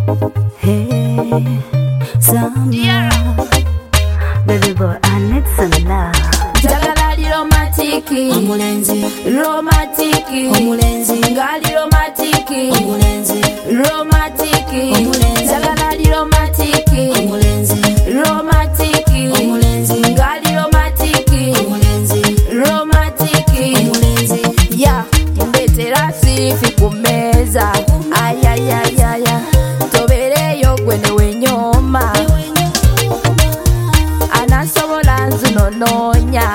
Hey, some love. Baby boy, I need some love. Jagalali romatiki Omulenzi, romatiki omulenzi, ngali romatiki omulenzi, romatiki omulenzi, jagalali romatiki omulenzi, romatiki omulenzi, ngali romatiki omulenzi, romatiki omulenzi. ya mbetera sifi kumeza ayayayaya tobereyo gwe newenyoma anasobola nzunononya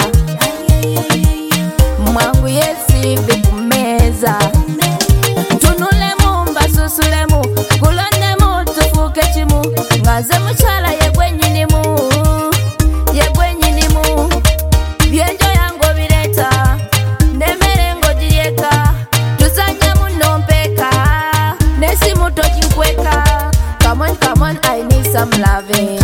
mwangu yesifi kumeza tunulemu mbasusulemu kulonemu tufuke kimu ngaze mukyala yegwenyinimu yegwenyinimu byenjo yango bireta nemere ngo giryeka tuzanye muno mpeka nesimu tokinkweka come on I need some loving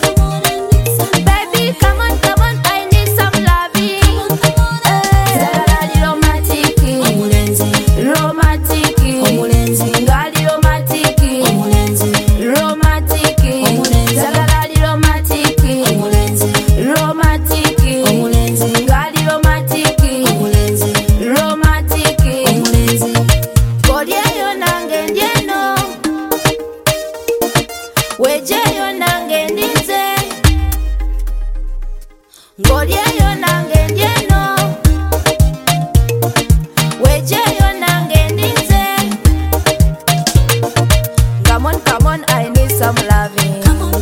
baby come on I need some loving Jagalali romatiki Omulenzi, romatiki omulenzi, ngali romatiki omulenzi, romatiki Omulenzi. Jagalali romatiki omulenzi, romatiki omulenzi, ngali romatiki omulenzi, romatiki omulenzi. kolyeyo nange ndyeno wejeyo nange ndinze ngolyeyo nange ndyeno wejeyo nange ndinze come on I need some loving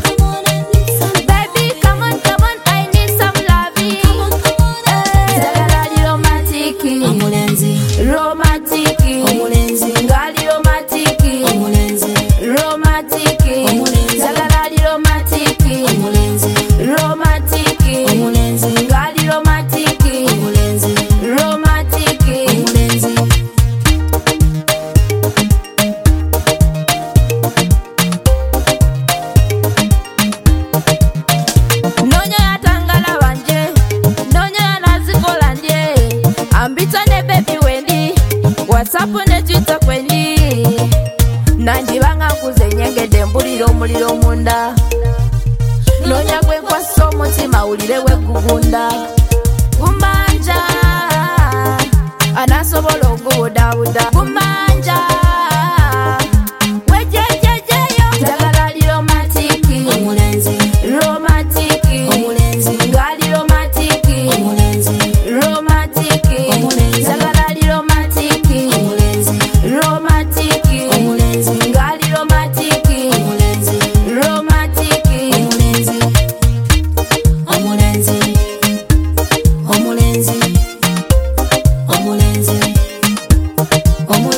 baby come on I need some loving Jagalali romatiki Omulenzi, romatiki omulenzi, ngali romatiki omulenzi, romatiki Omulenzi. Jagalali romatiki omulenzi, romatiki omulenzi, ngali romatiki omulenzi, romatiki omulenzi. nonya yatangala banje nonya yanazikola ndye ambita ne bebi wendi whatsapp ne twitter kwendi nandibanga nkuze nyengedde mbulira omuliro munda nonya gwenkwasa omutima wulire wegugunda gumanja anasobola ogubudabuda gumanja wejejejeyo Jagalali romatiki Omulenzi, romatiki omulenzi, ngali romatiki omulenzi, romatiki Omulenzi. Jagalali romatiki omulenzi, romatiki omulenzi, ngali romatiki omulenzi, romatiki omulenzi, omulenzi, omulenzi, omulenzi, omulenzi.